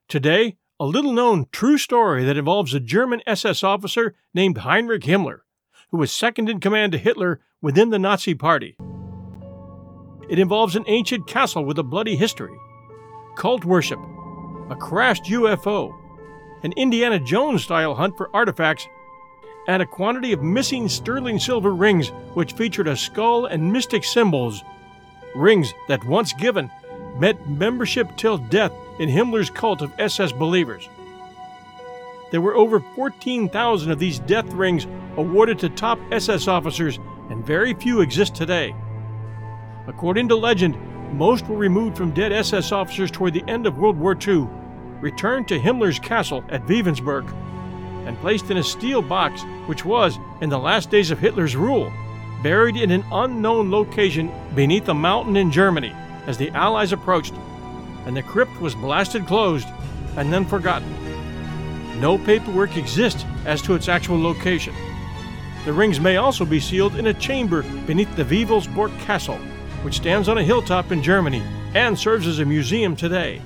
Today, a little-known true story that involves a German SS officer named Heinrich Himmler, who was second in command to Hitler within the Nazi Party. It involves an ancient castle with a bloody history, cult worship, a crashed UFO, an Indiana Jones-style hunt for artifacts, and a quantity of missing sterling silver rings which featured a skull and mystic symbols, rings that, once given, meant membership till death in Himmler's cult of SS believers. There were over 14,000 of these death rings awarded to top SS officers, and very few exist today. According to legend, most were removed from dead SS officers toward the end of World War II, returned to Himmler's castle at Wewensburg, and placed in a steel box which was, in the last days of Hitler's rule, buried in an unknown location beneath a mountain in Germany as the Allies approached, and the crypt was blasted closed and then forgotten. No paperwork exists as to its actual location. The rings may also be sealed in a chamber beneath the Wewelsburg Castle, which stands on a hilltop in Germany and serves as a museum today.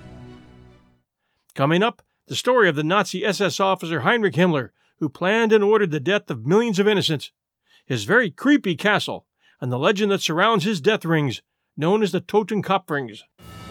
Coming up, the story of the Nazi SS officer Heinrich Himmler, who planned and ordered the death of millions of innocents, his very creepy castle, and the legend that surrounds his death rings, known as the Totenkopf rings.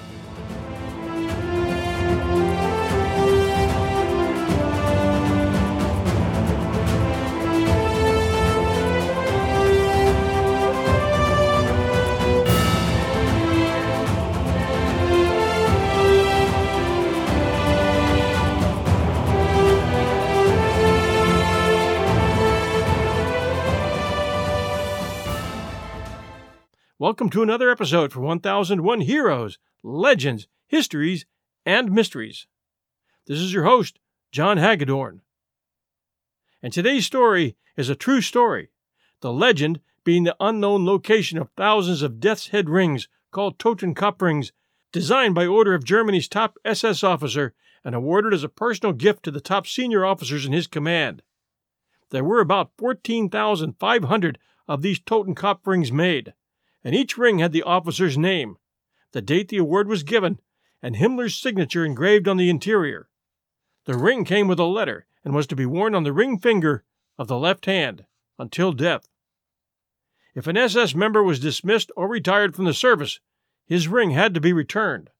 Welcome to another episode for 1001 Heroes, Legends, Histories, and Mysteries. This is your host, John Hagedorn. And today's story is a true story, the legend being the unknown location of thousands of death's head rings called Totenkopf rings, designed by order of Germany's top SS officer and awarded as a personal gift to the top senior officers in his command. There were about 14,500 of these Totenkopf rings made, and each ring had the officer's name, the date the award was given, and Himmler's signature engraved on the interior. The ring came with a letter and was to be worn on the ring finger of the left hand until death. If an SS member was dismissed or retired from the service, his ring had to be returned.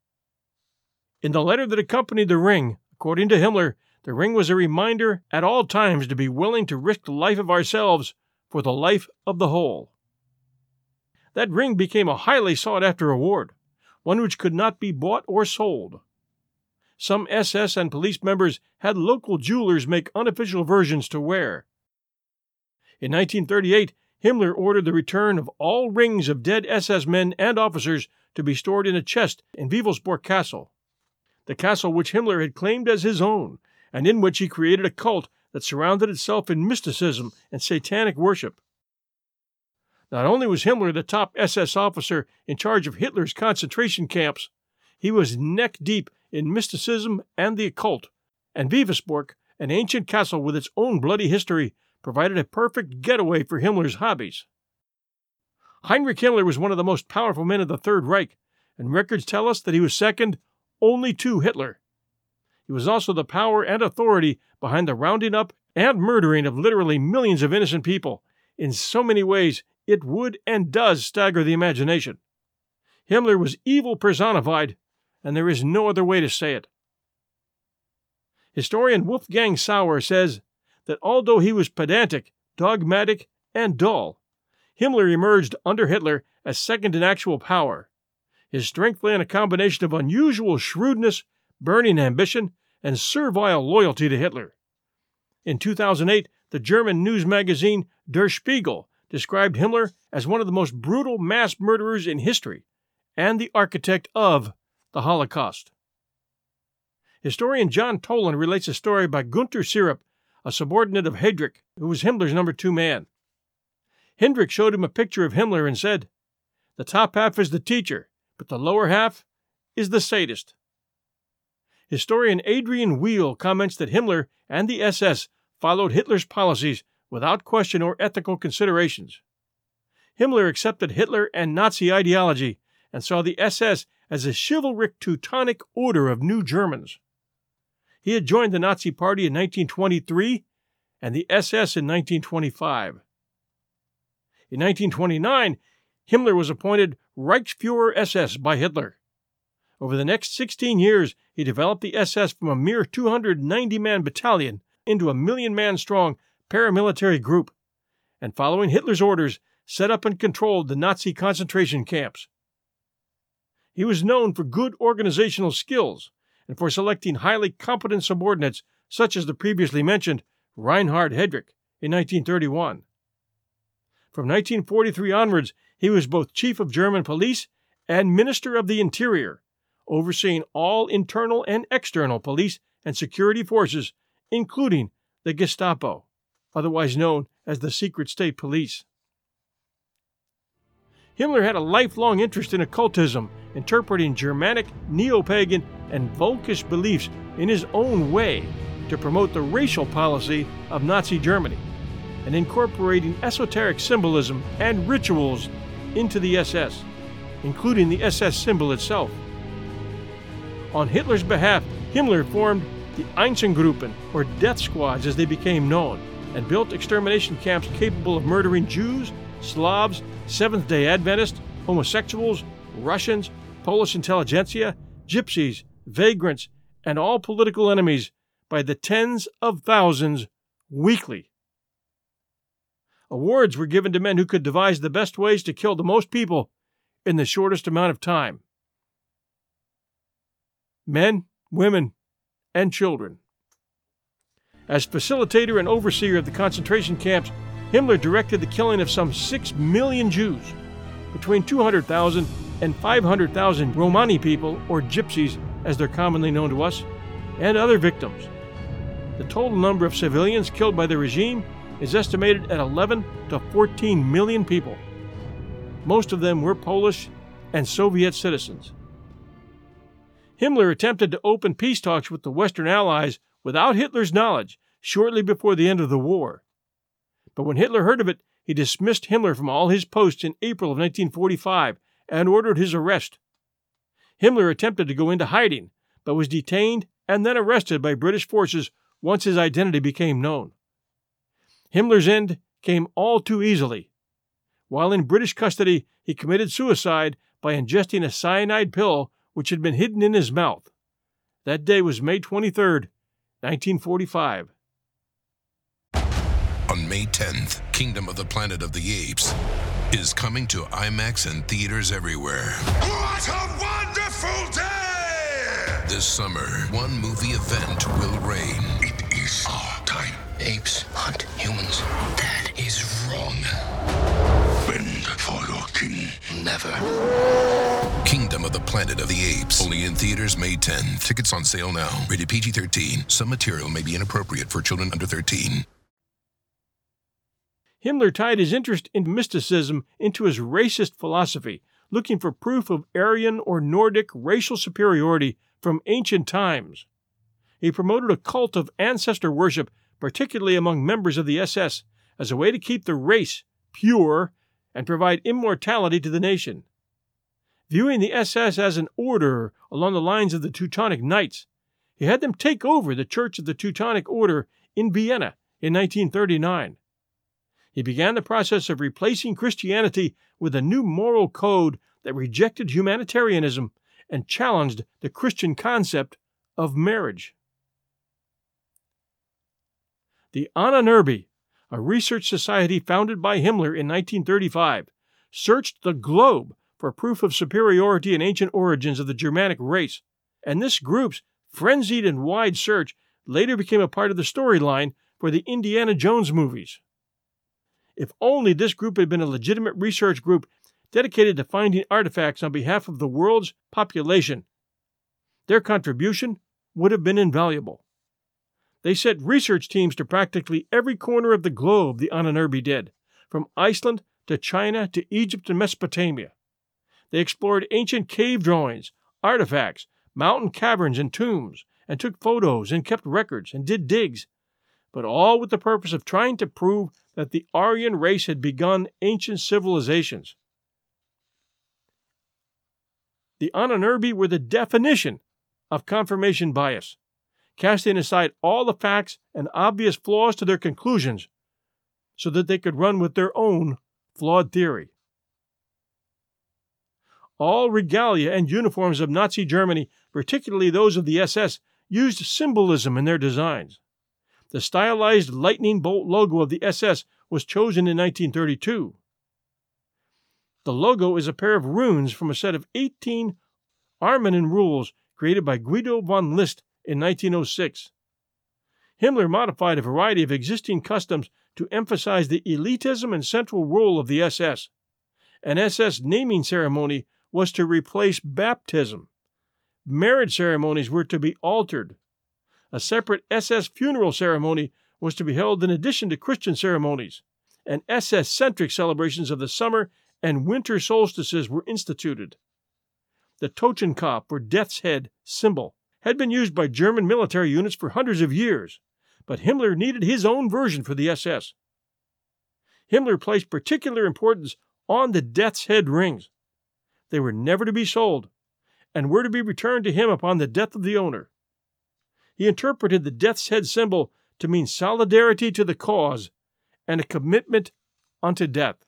In the letter that accompanied the ring, according to Himmler, the ring was a reminder at all times to be willing to risk the life of ourselves for the life of the whole. That ring became a highly sought-after award, one which could not be bought or sold. Some SS and police members had local jewelers make unofficial versions to wear. In 1938, Himmler ordered the return of all rings of dead SS men and officers to be stored in a chest in Wewelsburg Castle, the castle which Himmler had claimed as his own, and in which he created a cult that surrounded itself in mysticism and satanic worship. Not only was Himmler the top SS officer in charge of Hitler's concentration camps, he was neck-deep in mysticism and the occult, and Wewelsburg, an ancient castle with its own bloody history, provided a perfect getaway for Himmler's hobbies. Heinrich Himmler was one of the most powerful men of the Third Reich, and records tell us that he was second only to Hitler. He was also the power and authority behind the rounding up and murdering of literally millions of innocent people. In so many ways, it would and does stagger the imagination. Himmler was evil personified, and there is no other way to say it. Historian Wolfgang Sauer says that although he was pedantic, dogmatic, and dull, Himmler emerged under Hitler as second in actual power. His strength lay in a combination of unusual shrewdness, burning ambition, and servile loyalty to Hitler. In 2008, the German news magazine Der Spiegel described Himmler as one of the most brutal mass murderers in history and the architect of the Holocaust. Historian John Toland relates a story by Gunther Syrup, a subordinate of Heydrich, who was Himmler's number 2 man. Heydrich showed him a picture of Himmler and said, "The top half is the teacher, but the lower half is the sadist." Historian Adrian Weil comments that Himmler and the SS followed Hitler's policies without question or ethical considerations. Himmler accepted Hitler and Nazi ideology and saw the SS as a chivalric Teutonic Order of New Germans. He had joined the Nazi Party in 1923 and the SS in 1925. In 1929, Himmler was appointed Reichsfuhrer SS by Hitler. Over the next 16 years, he developed the SS from a mere 290-man battalion into a million-man-strong paramilitary group, and following Hitler's orders, set up and controlled the Nazi concentration camps. He was known for good organizational skills and for selecting highly competent subordinates such as the previously mentioned Reinhard Heydrich in 1931. From 1943 onwards, he was both Chief of German Police and Minister of the Interior, overseeing all internal and external police and security forces, including the Gestapo, otherwise known as the Secret State Police. Himmler had a lifelong interest in occultism, interpreting Germanic, neo-pagan, and Volkish beliefs in his own way to promote the racial policy of Nazi Germany, and incorporating esoteric symbolism and rituals into the SS, including the SS symbol itself. On Hitler's behalf, Himmler formed the Einsatzgruppen, or death squads as they became known, and built extermination camps capable of murdering Jews, Slavs, Seventh-day Adventists, homosexuals, Russians, Polish intelligentsia, gypsies, vagrants, and all political enemies by the tens of thousands weekly. Awards were given to men who could devise the best ways to kill the most people in the shortest amount of time. Men, women, and children. As facilitator and overseer of the concentration camps, Himmler directed the killing of some 6 million Jews, between 200,000 and 500,000 Romani people, or gypsies as they're commonly known to us, and other victims. The total number of civilians killed by the regime is estimated at 11 to 14 million people. Most of them were Polish and Soviet citizens. Himmler attempted to open peace talks with the Western Allies without Hitler's knowledge shortly before the end of the war. But when Hitler heard of it, he dismissed Himmler from all his posts in April of 1945 and ordered his arrest. Himmler attempted to go into hiding, but was detained and then arrested by British forces once his identity became known. Himmler's end came all too easily. While in British custody, he committed suicide by ingesting a cyanide pill which had been hidden in his mouth. That day was May 23, 1945. On May 10th, Kingdom of the Planet of the Apes is coming to IMAX and theaters everywhere. What a wonderful day! This summer, one movie event will reign. It is our time. Apes hunt humans. That is wrong. Bend for your king. Never. Kingdom of the Planet of the Apes. Only in theaters May 10th. Tickets on sale now. Rated PG-13. Some material may be inappropriate for children under 13. Himmler tied his interest in mysticism into his racist philosophy, looking for proof of Aryan or Nordic racial superiority from ancient times. He promoted a cult of ancestor worship, particularly among members of the SS, as a way to keep the race pure and provide immortality to the nation. Viewing the SS as an order along the lines of the Teutonic Knights, he had them take over the Church of the Teutonic Order in Vienna in 1939. He began the process of replacing Christianity with a new moral code that rejected humanitarianism and challenged the Christian concept of marriage. The Ahnenerbe, a research society founded by Himmler in 1935, searched the globe for proof of superiority and ancient origins of the Germanic race, and this group's frenzied and wide search later became a part of the storyline for the Indiana Jones movies. If only this group had been a legitimate research group dedicated to finding artifacts on behalf of the world's population, their contribution would have been invaluable. They sent research teams to practically every corner of the globe, the Ahnenerbe did, from Iceland to China to Egypt and Mesopotamia. They explored ancient cave drawings, artifacts, mountain caverns and tombs, and took photos and kept records and did digs, but all with the purpose of trying to prove that the Aryan race had begun ancient civilizations. The Ahnenerbe were the definition of confirmation bias, casting aside all the facts and obvious flaws to their conclusions so that they could run with their own flawed theory. All regalia and uniforms of Nazi Germany, particularly those of the SS, used symbolism in their designs. The stylized lightning bolt logo of the SS was chosen in 1932. The logo is a pair of runes from a set of 18 Armanen rules created by Guido von List in 1906. Himmler modified a variety of existing customs to emphasize the elitism and central role of the SS. An SS naming ceremony was to replace baptism. Marriage ceremonies were to be altered. A separate SS funeral ceremony was to be held in addition to Christian ceremonies, and SS-centric celebrations of the summer and winter solstices were instituted. The Totenkopf, or death's head, symbol had been used by German military units for hundreds of years, but Himmler needed his own version for the SS. Himmler placed particular importance on the death's head rings. They were never to be sold, and were to be returned to him upon the death of the owner. He interpreted the death's head symbol to mean solidarity to the cause and a commitment unto death.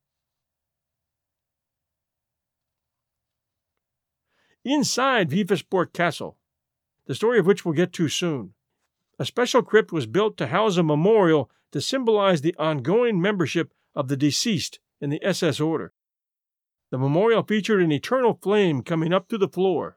Inside Vivasborg Castle, the story of which we'll get to soon, a special crypt was built to house a memorial to symbolize the ongoing membership of the deceased in the SS order. The memorial featured an eternal flame coming up through the floor.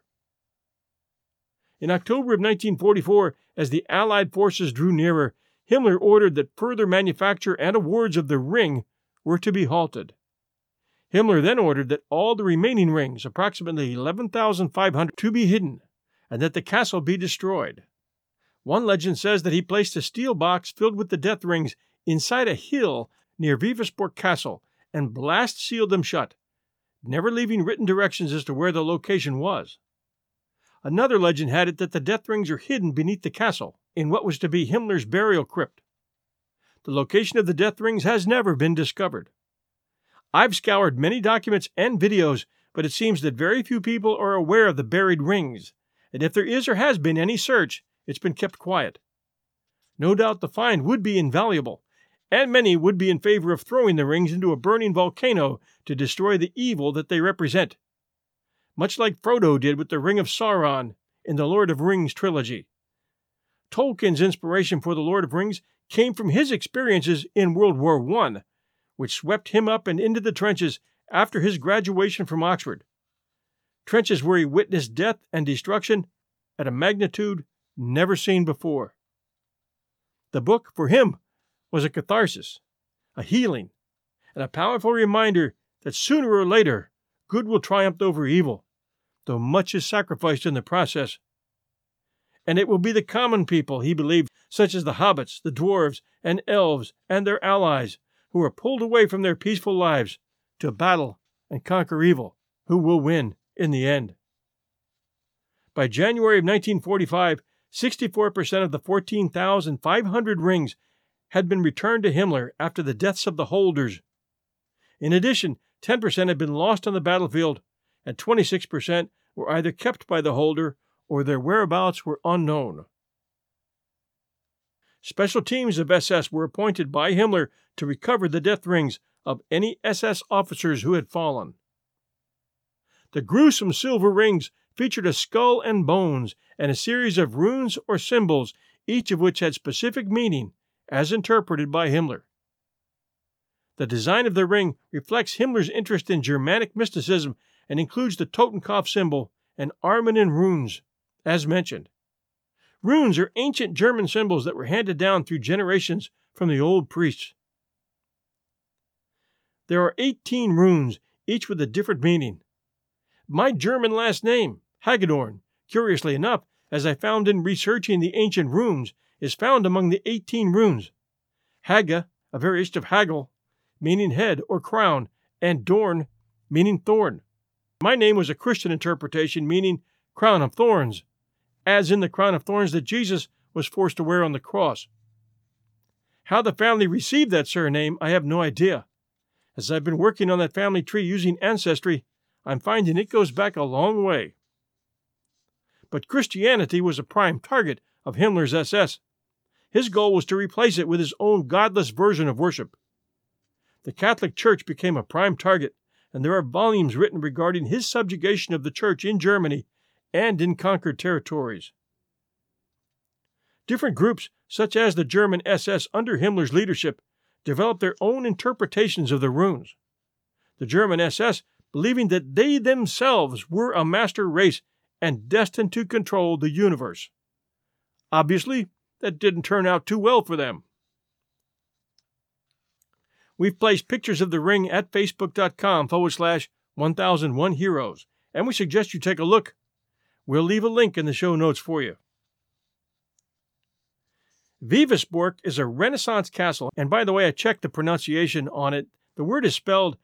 In October of 1944, as the Allied forces drew nearer, Himmler ordered that further manufacture and awards of the ring were to be halted. Himmler then ordered that all the remaining rings, approximately 11,500, to be hidden, and that the castle be destroyed. One legend says that he placed a steel box filled with the death rings inside a hill near Vivasborg Castle and blast-sealed them shut, never leaving written directions as to where the location was. Another legend had it that the death rings are hidden beneath the castle, in what was to be Himmler's burial crypt. The location of the death rings has never been discovered. I've scoured many documents and videos, but it seems that very few people are aware of the buried rings, and if there is or has been any search, it's been kept quiet. No doubt the find would be invaluable, and many would be in favor of throwing the rings into a burning volcano to destroy the evil that they represent, much like Frodo did with the Ring of Sauron in the Lord of Rings trilogy. Tolkien's inspiration for the Lord of Rings came from his experiences in World War I, which swept him up and into the trenches after his graduation from Oxford. Trenches where he witnessed death and destruction at a magnitude never seen before. The book, for him, was a catharsis, a healing, and a powerful reminder that sooner or later good will triumph over evil, though much is sacrificed in the process. And it will be the common people, he believed, such as the hobbits, the dwarves, and elves, and their allies, who are pulled away from their peaceful lives to battle and conquer evil, who will win in the end. By January of 1945, 64% of the 14,500 rings had been returned to Himmler after the deaths of the holders. In addition, 10% had been lost on the battlefield, and 26% were either kept by the holder or their whereabouts were unknown. Special teams of SS were appointed by Himmler to recover the death rings of any SS officers who had fallen. The gruesome silver rings featured a skull and bones and a series of runes or symbols, each of which had specific meaning, as interpreted by Himmler. The design of the ring reflects Himmler's interest in Germanic mysticism and includes the Totenkopf symbol and Armanen runes, as mentioned. Runes are ancient German symbols that were handed down through generations from the old priests. There are 18 runes, each with a different meaning. My German last name, Hagedorn, curiously enough, as I found in researching the ancient runes, is found among the 18 runes. Hage, a variation of Hagel, meaning head or crown, and Dorn, meaning thorn. My name was a Christian interpretation meaning crown of thorns, as in the crown of thorns that Jesus was forced to wear on the cross. How the family received that surname, I have no idea. As I've been working on that family tree using Ancestry, I'm finding it goes back a long way. But Christianity was a prime target of Himmler's SS. His goal was to replace it with his own godless version of worship. The Catholic Church became a prime target, and there are volumes written regarding his subjugation of the Church in Germany and in conquered territories. Different groups, such as the German SS under Himmler's leadership, developed their own interpretations of the runes. The German SS, believing that they themselves were a master race and destined to control the universe. Obviously, that didn't turn out too well for them. We've placed pictures of the ring at facebook.com/1001heroes, and we suggest you take a look. We'll leave a link in the show notes for you. Vivusborg is a Renaissance castle, and by the way, I checked the pronunciation on it. The word is spelled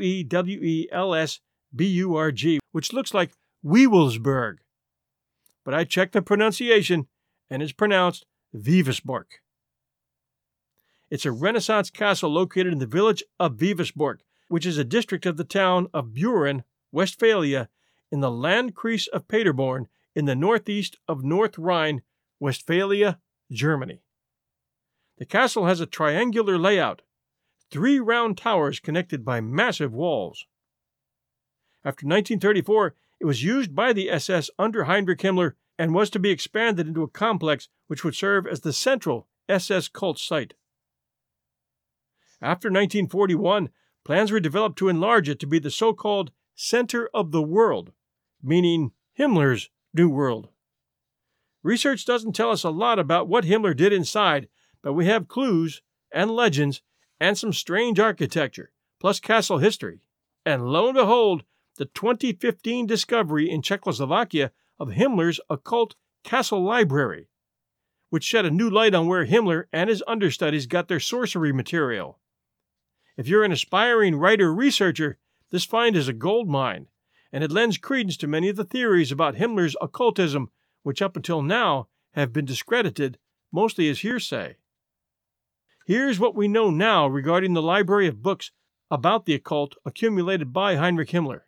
Wewelsburg, which looks like Wewelsburg. But I checked the pronunciation, and it's pronounced Vivusborg. It's a Renaissance castle located in the village of Vivusborg, which is a district of the town of Büren, Westphalia, in the Landkreis of Paderborn, in the northeast of North Rhine, Westphalia, Germany. The castle has a triangular layout, 3 round towers connected by massive walls. After 1934, it was used by the SS under Heinrich Himmler and was to be expanded into a complex which would serve as the central SS cult site. After 1941, plans were developed to enlarge it to be the so-called center of the world, meaning Himmler's New World. Research doesn't tell us a lot about what Himmler did inside, but we have clues and legends and some strange architecture, plus castle history. And lo and behold, the 2015 discovery in Czechoslovakia of Himmler's occult castle library, which shed a new light on where Himmler and his understudies got their sorcery material. If you're an aspiring writer-researcher, this find is a gold mine, and it lends credence to many of the theories about Himmler's occultism, which up until now have been discredited, mostly as hearsay. Here's what we know now regarding the library of books about the occult accumulated by Heinrich Himmler.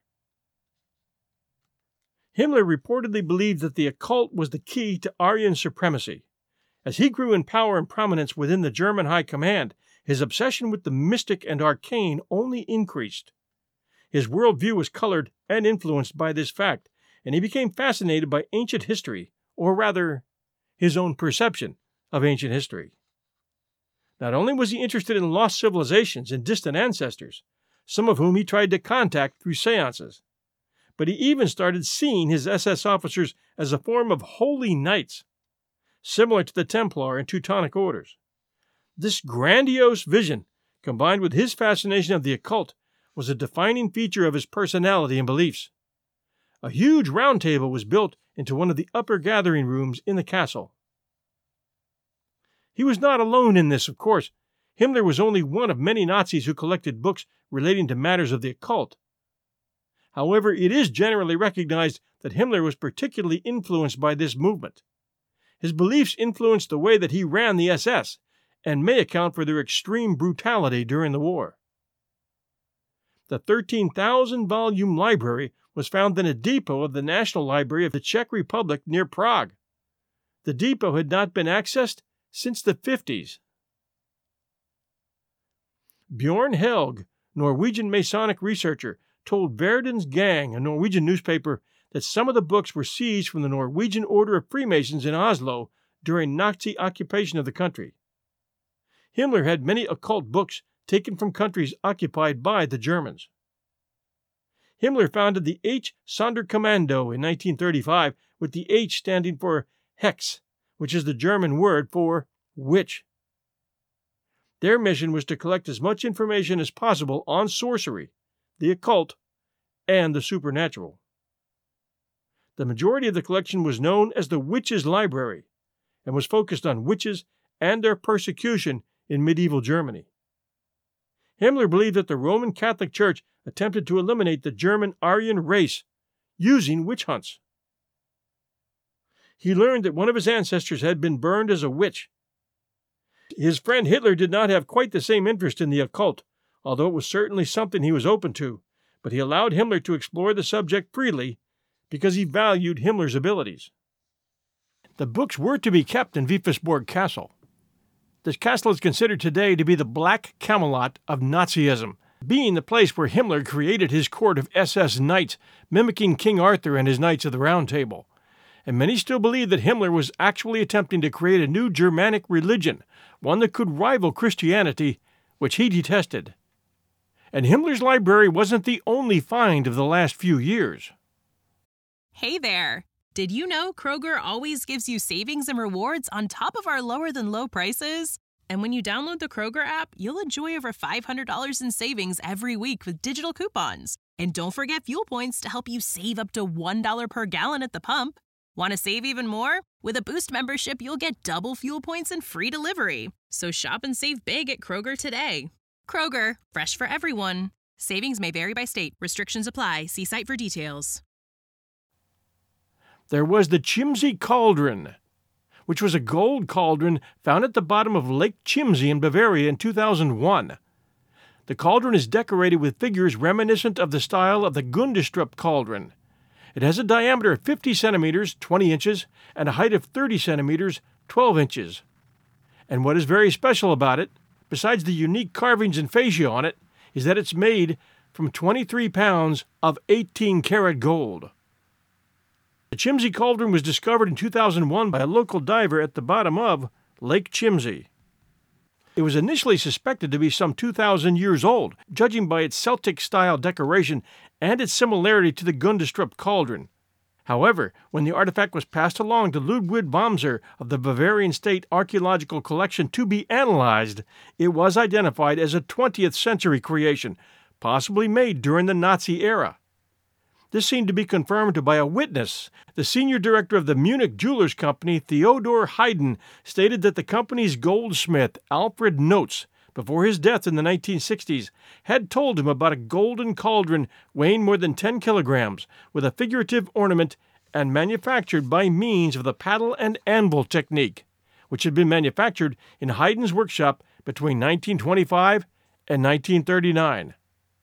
Himmler reportedly believed that the occult was the key to Aryan supremacy. As he grew in power and prominence within the German High Command, his obsession with the mystic and arcane only increased. His worldview was colored and influenced by this fact, and he became fascinated by ancient history, or rather, his own perception of ancient history. Not only was he interested in lost civilizations and distant ancestors, some of whom he tried to contact through seances, but he even started seeing his SS officers as a form of holy knights, similar to the Templar and Teutonic orders. This grandiose vision, combined with his fascination of the occult, was a defining feature of his personality and beliefs. A huge round table was built into one of the upper gathering rooms in the castle. He was not alone in this, of course. Himmler was only one of many Nazis who collected books relating to matters of the occult. However, it is generally recognized that Himmler was particularly influenced by this movement. His beliefs influenced the way that he ran the SS, and may account for their extreme brutality during the war. The 13,000-volume library was found in a depot of the National Library of the Czech Republic near Prague. The depot had not been accessed since the 50s. Bjorn Helg, Norwegian Masonic researcher, told Verdens Gang, a Norwegian newspaper, that some of the books were seized from the Norwegian Order of Freemasons in Oslo during Nazi occupation of the country. Himmler had many occult books taken from countries occupied by the Germans. Himmler founded the H. Sonderkommando in 1935, with the H standing for Hex, which is the German word for witch. Their mission was to collect as much information as possible on sorcery, the occult, and the supernatural. The majority of the collection was known as the Witches' Library, and was focused on witches and their persecution in medieval Germany. Himmler believed that the Roman Catholic Church attempted to eliminate the German Aryan race using witch hunts. He learned that one of his ancestors had been burned as a witch. His friend Hitler did not have quite the same interest in the occult, although it was certainly something he was open to, but he allowed Himmler to explore the subject freely because he valued Himmler's abilities. The books were to be kept in Vivusborg Castle. This castle is considered today to be the Black Camelot of Nazism, being the place where Himmler created his court of SS knights, mimicking King Arthur and his Knights of the Round Table. And many still believe that Himmler was actually attempting to create a new Germanic religion, one that could rival Christianity, which he detested. And Himmler's library wasn't the only find of the last few years. Hey there! Did you know Kroger always gives you savings and rewards on top of our lower-than-low prices? And when you download the Kroger app, you'll enjoy over $500 in savings every week with digital coupons. And don't forget fuel points to help you save up to $1 per gallon at the pump. Want to save even more? With a Boost membership, you'll get double fuel points and free delivery. So shop and save big at Kroger today. Kroger, fresh for everyone. Savings may vary by state. Restrictions apply. See site for details. There was the Chiemsee Cauldron, which was a gold cauldron found at the bottom of Lake Chiemsee in Bavaria in 2001. The cauldron is decorated with figures reminiscent of the style of the Gundestrup cauldron. It has a diameter of 50 centimeters, 20 inches, and a height of 30 centimeters, 12 inches. And what is very special about it, besides the unique carvings and fascia on it, is that it's made from 23 pounds of 18-karat gold. The Chiemsee Cauldron was discovered in 2001 by a local diver at the bottom of Lake Chiemsee. It was initially suspected to be some 2,000 years old, judging by its Celtic-style decoration and its similarity to the Gundestrup cauldron. However, when the artifact was passed along to Ludwig Bamser of the Bavarian State Archaeological Collection to be analyzed, it was identified as a 20th century creation, possibly made during the Nazi era. This seemed to be confirmed by a witness. The senior director of the Munich jewelers company, Theodor Heiden, stated that the company's goldsmith, Alfred Notz, before his death in the 1960s, had told him about a golden cauldron weighing more than 10 kilograms, with a figurative ornament and manufactured by means of the paddle and anvil technique, which had been manufactured in Heiden's workshop between 1925 and 1939.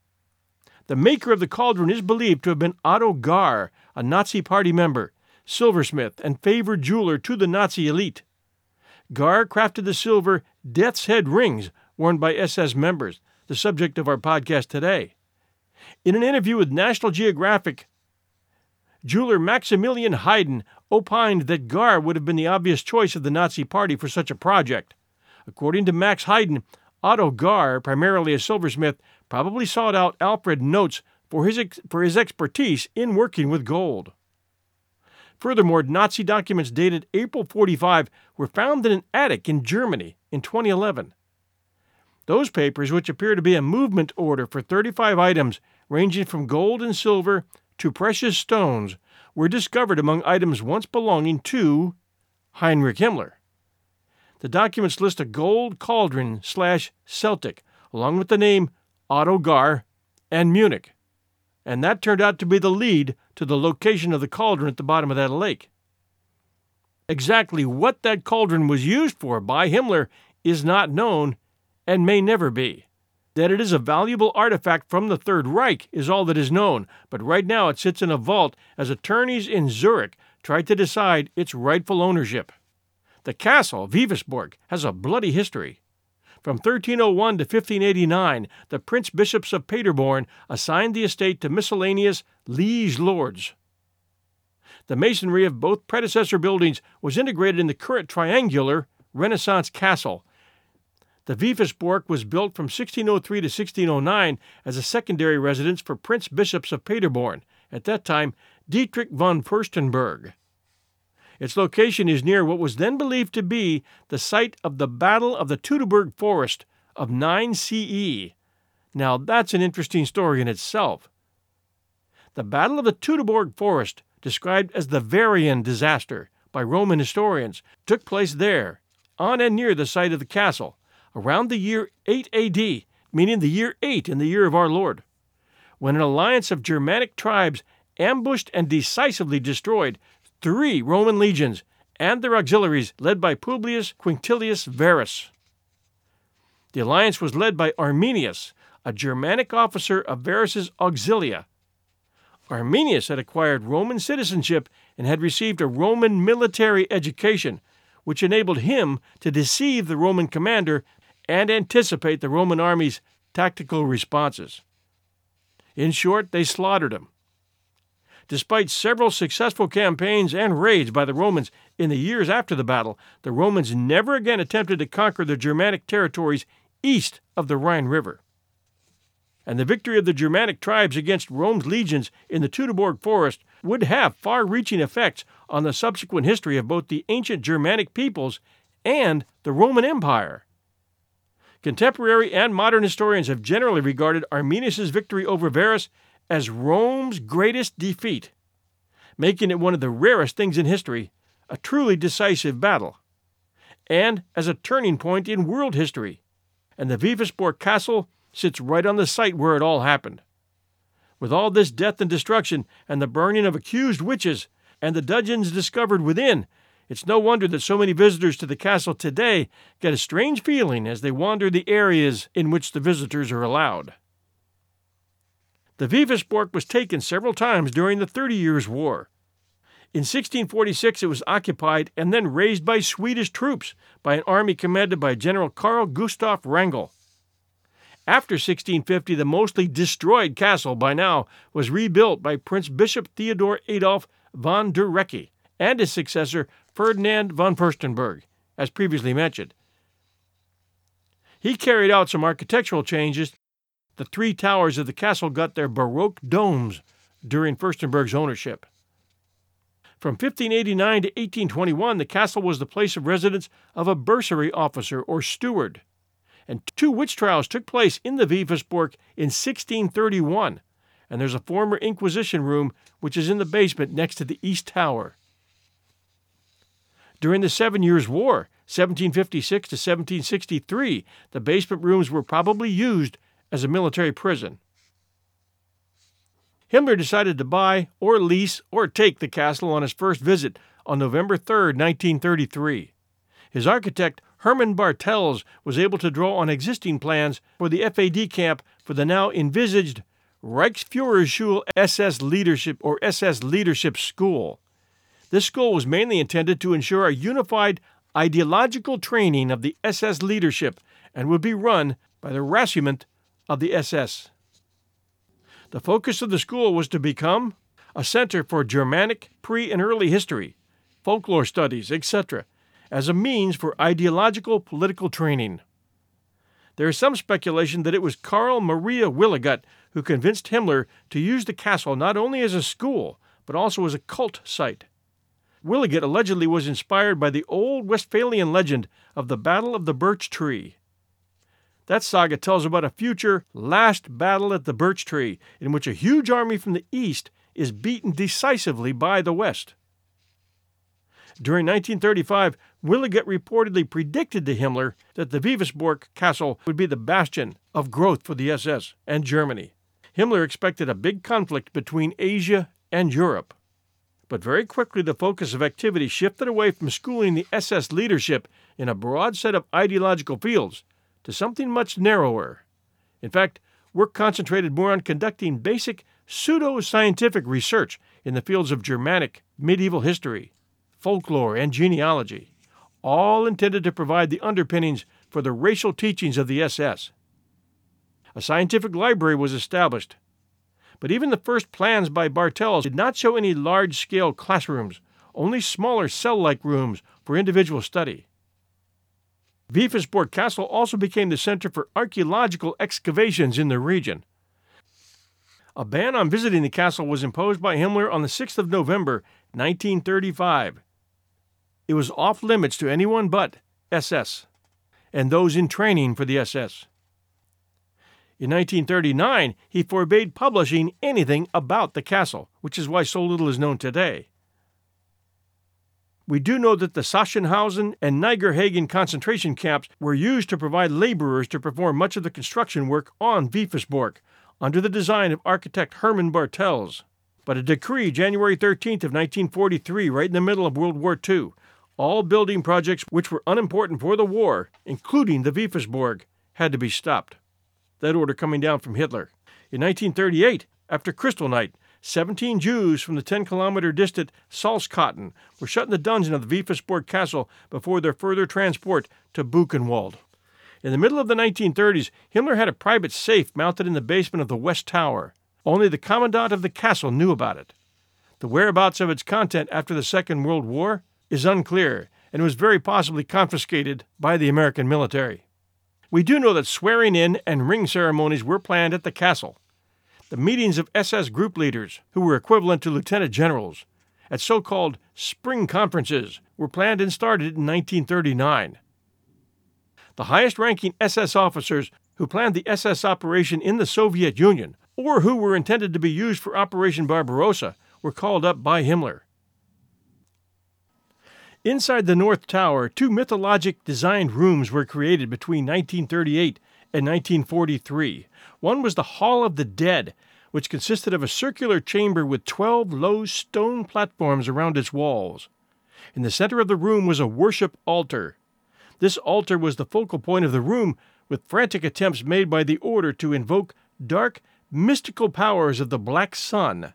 The maker of the cauldron is believed to have been Otto Gar, a Nazi Party member, silversmith, and favored jeweler to the Nazi elite. Gar crafted the silver death's head rings worn by SS members, the subject of our podcast today. In an interview with National Geographic, jeweler Maximilian Heiden opined that Gar would have been the obvious choice of the Nazi Party for such a project. According to Max Heiden, Otto Gar, primarily a silversmith, probably sought out Alfred Notz for his expertise in working with gold. Furthermore, Nazi documents dated April 45 were found in an attic in Germany in 2011. Those papers, which appear to be a movement order for 35 items ranging from gold and silver to precious stones, were discovered among items once belonging to Heinrich Himmler. The documents list a gold cauldron / Celtic, along with the name Otto Gar and Munich, and that turned out to be the lead to the location of the cauldron at the bottom of that lake. Exactly what that cauldron was used for by Himmler is not known and may never be. That it is a valuable artifact from the Third Reich is all that is known, but right now it sits in a vault as attorneys in Zurich try to decide its rightful ownership. The castle, Vivusborg, has a bloody history. From 1301 to 1589, the Prince Bishops of Paderborn assigned the estate to miscellaneous liege lords. The masonry of both predecessor buildings was integrated in the current triangular Renaissance castle. The Vivusborg was built from 1603 to 1609 as a secondary residence for Prince Bishops of Paderborn, at that time Dietrich von Furstenberg. Its location is near what was then believed to be the site of the Battle of the Teutoburg Forest of 9 CE. Now that's an interesting story in itself. The Battle of the Teutoburg Forest, described as the Varian disaster by Roman historians, took place there, on and near the site of the castle, around the year 8 AD, meaning the year 8 in the year of our Lord, when an alliance of Germanic tribes ambushed and decisively destroyed 3 Roman legions and their auxiliaries led by Publius Quinctilius Varus. The alliance was led by Arminius, a Germanic officer of Varus's Auxilia. Arminius had acquired Roman citizenship and had received a Roman military education, which enabled him to deceive the Roman commander and anticipate the Roman army's tactical responses. In short, they slaughtered him. Despite several successful campaigns and raids by the Romans in the years after the battle, the Romans never again attempted to conquer the Germanic territories east of the Rhine River. And the victory of the Germanic tribes against Rome's legions in the Teutoburg Forest would have far-reaching effects on the subsequent history of both the ancient Germanic peoples and the Roman Empire. Contemporary and modern historians have generally regarded Arminius' victory over Varus as Rome's greatest defeat, making it one of the rarest things in history, a truly decisive battle, and as a turning point in world history. And the Vivusborg Castle sits right on the site where it all happened. With all this death and destruction, and the burning of accused witches, and the dungeons discovered within, it's no wonder that so many visitors to the castle today get a strange feeling as they wander the areas in which the visitors are allowed. The Vivusborg was taken several times during the 30 Years' War. In 1646 it was occupied and then razed by Swedish troops by an army commanded by General Carl Gustaf Wrangel. After 1650, the mostly destroyed castle by now was rebuilt by Prince Bishop Theodor Adolf von der Recke and his successor Ferdinand von Furstenberg, as previously mentioned. He carried out some architectural changes. The three towers of the castle got their Baroque domes during Furstenberg's ownership. From 1589 to 1821, the castle was the place of residence of a bursary officer or steward, and 2 witch trials took place in the Vivusborg in 1631, and there's a former Inquisition room which is in the basement next to the East Tower. During the 7 Years' War, 1756 to 1763, the basement rooms were probably used as a military prison. Himmler decided to buy or lease or take the castle on his first visit on November 3, 1933. His architect, Hermann Bartels, was able to draw on existing plans for the FAD camp for the now envisaged Reichsführerschule SS Leadership or SS Leadership School. This school was mainly intended to ensure a unified ideological training of the SS leadership and would be run by the Regiment of the SS. The focus of the school was to become a center for Germanic pre- and early history, folklore studies, etc., as a means for ideological political training. There is some speculation that it was Karl Maria Willigut who convinced Himmler to use the castle not only as a school, but also as a cult site. Willigut allegedly was inspired by the old Westphalian legend of the Battle of the Birch Tree. That saga tells about a future last battle at the Birch Tree, in which a huge army from the east is beaten decisively by the west. During 1935, Willigut reportedly predicted to Himmler that the Vivusborg Castle would be the bastion of growth for the SS and Germany. Himmler expected a big conflict between Asia and Europe. But very quickly the focus of activity shifted away from schooling the SS leadership in a broad set of ideological fields to something much narrower. In fact, work concentrated more on conducting basic pseudo-scientific research in the fields of Germanic, medieval history, folklore, and genealogy, all intended to provide the underpinnings for the racial teachings of the SS. A scientific library was established, but even the first plans by Bartels did not show any large-scale classrooms, only smaller cell-like rooms for individual study. Vivusborg Castle also became the center for archaeological excavations in the region. A ban on visiting the castle was imposed by Himmler on the 6th of November, 1935. It was off-limits to anyone but SS, and those in training for the SS. In 1939, he forbade publishing anything about the castle, which is why so little is known today. We do know that the Sachsenhausen and Nigerhagen concentration camps were used to provide laborers to perform much of the construction work on Vivusborg, under the design of architect Hermann Bartels. But a decree January 13th of 1943, right in the middle of World War II, all building projects which were unimportant for the war, including the Vivusborg, had to be stopped. that order coming down from Hitler. In 1938, after Kristallnacht, 17 Jews from the 10-kilometer distant Salzkotten were shut in the dungeon of the Vivusburg Castle before their further transport to Buchenwald. In the middle of the 1930s, Himmler had a private safe mounted in the basement of the West Tower. Only the commandant of the castle knew about it. The whereabouts of its content after the Second World War is unclear and was very possibly confiscated by the American military. We do know that swearing in and ring ceremonies were planned at the castle. The meetings of SS group leaders, who were equivalent to lieutenant generals, at so-called spring conferences, were planned and started in 1939. The highest-ranking SS officers who planned the SS operation in the Soviet Union, or who were intended to be used for Operation Barbarossa, were called up by Himmler. Inside the North Tower, 2 mythologic-designed rooms were created between 1938 and 1943. One was the Hall of the Dead, which consisted of a circular chamber with 12 low stone platforms around its walls. In the center of the room was a worship altar. This altar was the focal point of the room, with frantic attempts made by the Order to invoke dark, mystical powers of the Black Sun.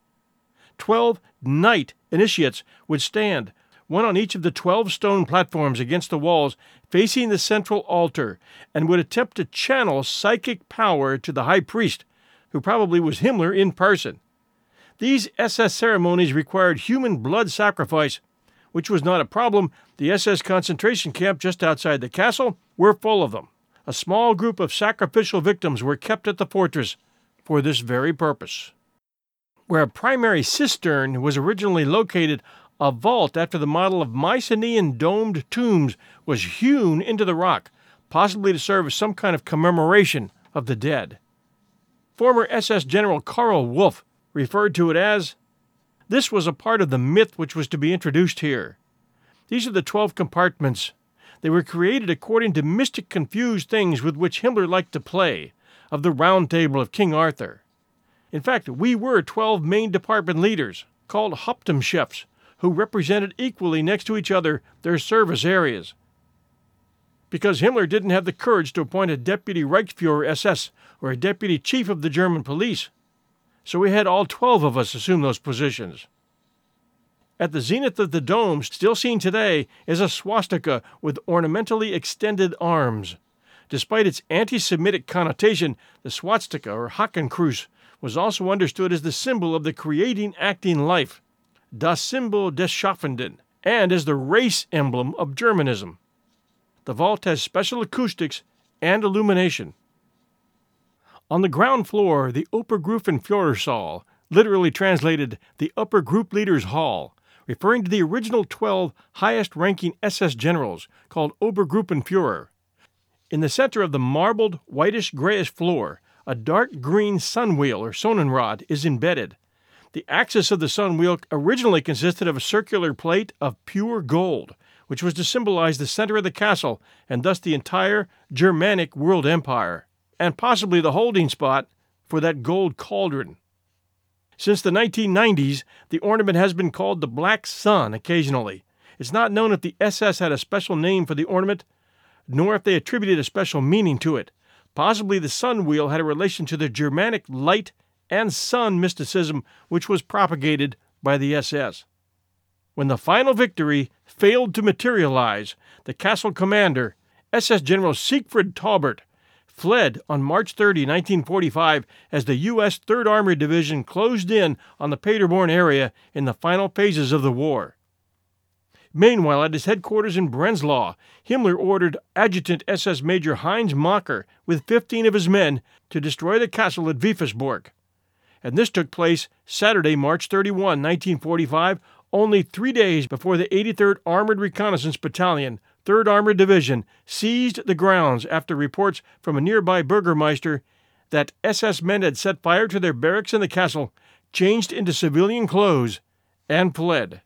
12 Night Initiates would stand, one on each of the 12 stone platforms against the walls facing the central altar, and would attempt to channel psychic power to the high priest, who probably was Himmler in person. These SS ceremonies required human blood sacrifice, which was not a problem. The SS concentration camp just outside the castle were full of them. A small group of sacrificial victims were kept at the fortress for this very purpose. Where a primary cistern was originally located, a vault after the model of Mycenaean domed tombs was hewn into the rock, possibly to serve as some kind of commemoration of the dead. Former SS General Karl Wolff referred to it as, "This was a part of the myth which was to be introduced here. These are the 12 compartments. They were created according to mystic confused things with which Himmler liked to play, of the Round Table of King Arthur. In fact, we were 12 main department leaders, called Hauptamtschefs, who represented equally next to each other their service areas. Because Himmler didn't have the courage to appoint a deputy Reichsfuhrer SS or a deputy chief of the German police, so we had all 12 of us assume those positions. At the zenith of the dome, still seen today, is a swastika with ornamentally extended arms. Despite its anti-Semitic connotation, the swastika, or Hakenkreuz, was also understood as the symbol of the creating acting life, das Symbol des Schaffenden, and as the race emblem of Germanism. The vault has special acoustics and illumination. On the ground floor, the Obergruppenführersaal, literally translated the Upper Group Leaders' Hall, referring to the original 12 highest-ranking SS generals, called Obergruppenführer. In the center of the marbled, whitish-grayish floor, a dark green sunwheel, or Sonnenrad, is embedded. The axis of the sunwheel originally consisted of a circular plate of pure gold, which was to symbolize the center of the castle and thus the entire Germanic world empire, and possibly the holding spot for that gold cauldron. Since the 1990s, the ornament has been called the Black Sun occasionally. It's not known if the SS had a special name for the ornament, nor if they attributed a special meaning to it. Possibly the sun wheel had a relation to the Germanic light and sun mysticism which was propagated by the SS. When the final victory failed to materialize, the castle commander, SS General Siegfried Taubert, fled on March 30, 1945, as the U.S. 3rd Armored Division closed in on the Paderborn area in the final phases of the war. Meanwhile, at his headquarters in Breslau, Himmler ordered Adjutant SS Major Heinz Macher with 15 of his men to destroy the castle at Vivusburg. And this took place Saturday, March 31, 1945, only 3 days before the 83rd Armored Reconnaissance Battalion, 3rd Armored Division, seized the grounds after reports from a nearby Burgermeister that SS men had set fire to their barracks in the castle, changed into civilian clothes, and fled.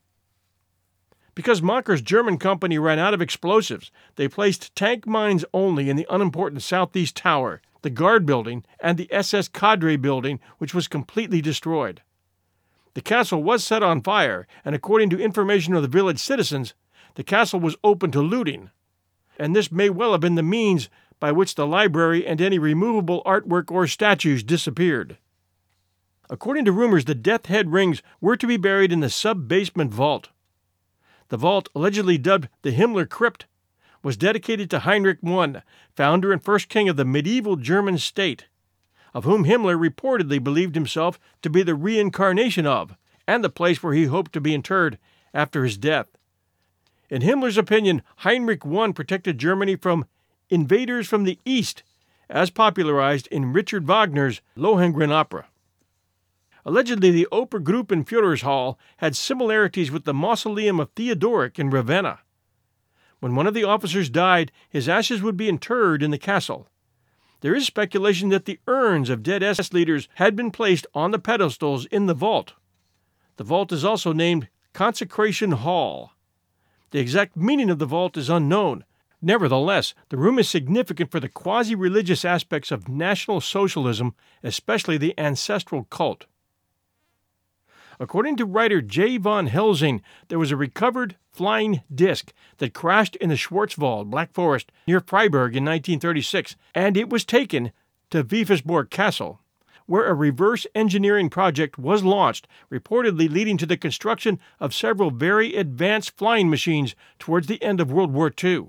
Because Macher's German company ran out of explosives, they placed tank mines only in the unimportant southeast tower, the guard building, and the SS cadre building, which was completely destroyed. The castle was set on fire, and according to information of the village citizens, the castle was open to looting, and this may well have been the means by which the library and any removable artwork or statues disappeared. According to rumors, the death head rings were to be buried in the sub-basement vault. The vault, allegedly dubbed the Himmler Crypt, was dedicated to Heinrich I, founder and first king of the medieval German state, of whom Himmler reportedly believed himself to be the reincarnation of, and the place where he hoped to be interred after his death. In Himmler's opinion, Heinrich I protected Germany from invaders from the east, as popularized in Richard Wagner's Lohengrin opera. Allegedly, the Obergruppe in Führer's Hall had similarities with the mausoleum of Theodoric in Ravenna. When one of the officers died, his ashes would be interred in the castle. There is speculation that the urns of dead SS leaders had been placed on the pedestals in the vault. The vault is also named Consecration Hall. The exact meaning of the vault is unknown. Nevertheless, the room is significant for the quasi-religious aspects of National Socialism, especially the ancestral cult. According to writer J. von Helsing, there was a recovered flying disc that crashed in the Schwarzwald, Black Forest, near Freiburg in 1936, and it was taken to Vivusborg Castle, where a reverse engineering project was launched, reportedly leading to the construction of several very advanced flying machines towards the end of World War II.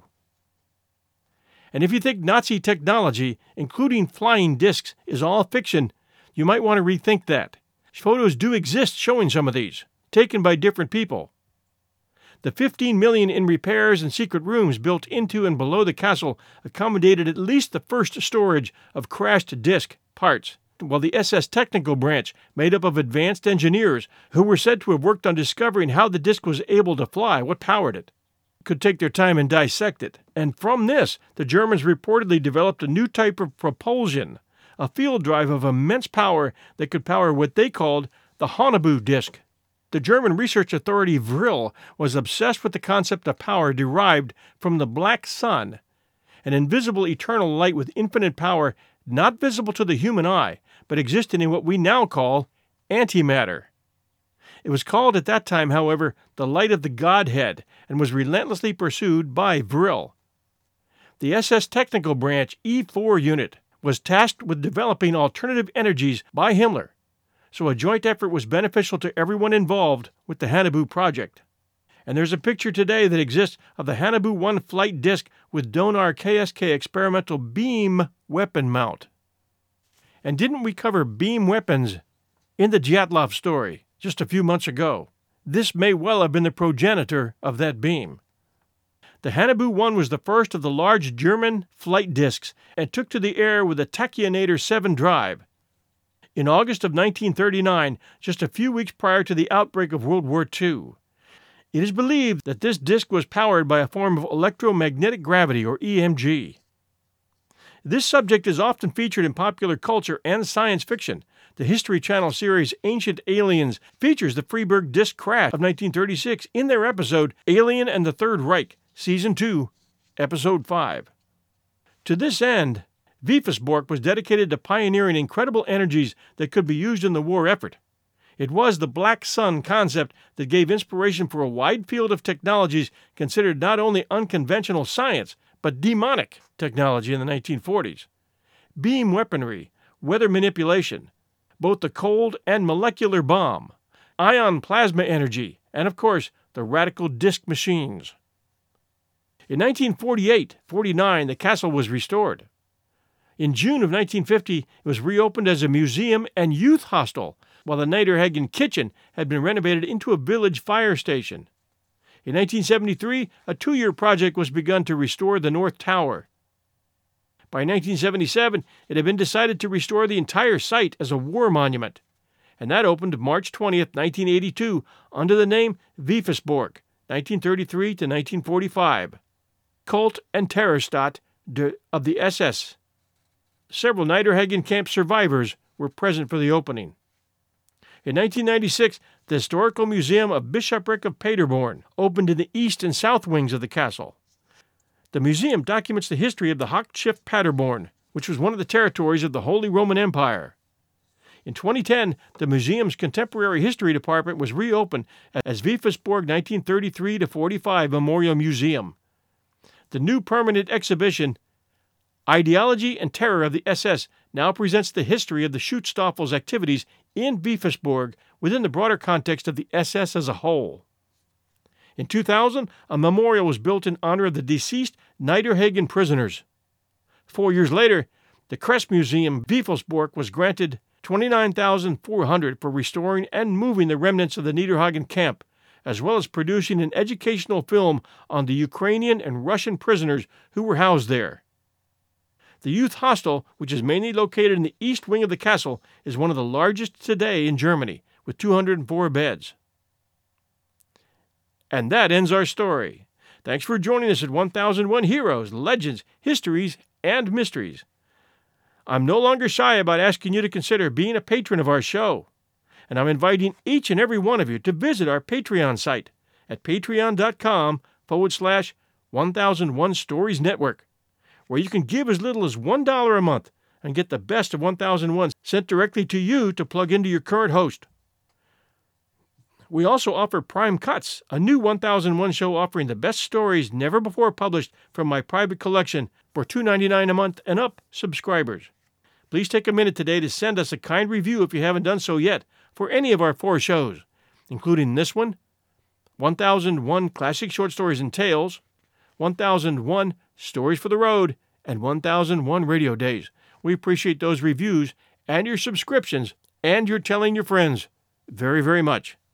And if you think Nazi technology, including flying discs, is all fiction, you might want to rethink that. Photos do exist showing some of these, taken by different people. The $15 million in repairs and secret rooms built into and below the castle accommodated at least the first storage of crashed disc parts, while the SS Technical Branch, made up of advanced engineers who were said to have worked on discovering how the disc was able to fly, what powered it, could take their time and dissect it. And from this, the Germans reportedly developed a new type of propulsion, a field drive of immense power that could power what they called the Haunebu disc. The German research authority Vril was obsessed with the concept of power derived from the black sun, an invisible eternal light with infinite power not visible to the human eye, but existing in what we now call antimatter. It was called at that time, however, the light of the Godhead, and was relentlessly pursued by Vril. The SS Technical Branch E4 unit was tasked with developing alternative energies by Himmler, so a joint effort was beneficial to everyone involved with the Haunebu project. And there's a picture today that exists of the Haunebu 1 flight disc with Donar KSK experimental beam weapon mount. And didn't we cover beam weapons in the Dyatlov story just a few months ago? This may well have been the progenitor of that beam. The Haunebu 1 was the first of the large German flight discs and took to the air with a Tachyonator 7 drive. In August of 1939, just a few weeks prior to the outbreak of World War II, it is believed that this disc was powered by a form of electromagnetic gravity, or EMG. This subject is often featured in popular culture and science fiction. The History Channel series Ancient Aliens features the Freiburg disc crash of 1936 in their episode Alien and the Third Reich, Season 2, Episode 5. To this end, Vivusborg was dedicated to pioneering incredible energies that could be used in the war effort. It was the Black Sun concept that gave inspiration for a wide field of technologies considered not only unconventional science, but demonic technology in the 1940s. Beam weaponry, weather manipulation, both the cold and molecular bomb, ion plasma energy, and of course, the radical disc machines. In 1948-49, the castle was restored. In June of 1950, it was reopened as a museum and youth hostel, while the Niederhagen kitchen had been renovated into a village fire station. In 1973, a 2-year project was begun to restore the North Tower. By 1977, it had been decided to restore the entire site as a war monument, and that opened March 20th, 1982, under the name Vivusborg, 1933 to 1945. Cult and Terrorstadt of the SS. Several Niederhagen camp survivors were present for the opening. In 1996, the Historical Museum of Bishopric of Paderborn opened in the east and south wings of the castle. The museum documents the history of the Hochstift Paderborn, which was one of the territories of the Holy Roman Empire. In 2010, the museum's contemporary history department was reopened as Vivusborg 1933-45 Memorial Museum. The new permanent exhibition, Ideology and Terror of the SS now presents the history of the Schutzstaffel's activities in Viefesborg within the broader context of the SS as a whole. In 2000, a memorial was built in honor of the deceased Niederhagen prisoners. 4 years later, the Kress Museum Viefelsborg was granted $29,400 for restoring and moving the remnants of the Niederhagen camp, as well as producing an educational film on the Ukrainian and Russian prisoners who were housed there. The youth hostel, which is mainly located in the east wing of the castle, is one of the largest today in Germany, with 204 beds. And that ends our story. Thanks for joining us at 1001 Heroes, Legends, Histories, and Mysteries. I'm no longer shy about asking you to consider being a patron of our show, and I'm inviting each and every one of you to visit our Patreon site at patreon.com/1001 Stories Network, where you can give as little as $1 a month and get the best of 1001 sent directly to you to plug into your current host. We also offer Prime Cuts, a new 1001 show offering the best stories never before published from my private collection for $2.99 a month and up subscribers. Please take a minute today to send us a kind review if you haven't done so yet for any of our 4 shows, including this one, 1001 Classic Short Stories and Tales, 1001 Stories for the Road, and 1001 Radio Days. We appreciate those reviews and your subscriptions and your telling your friends very, very much.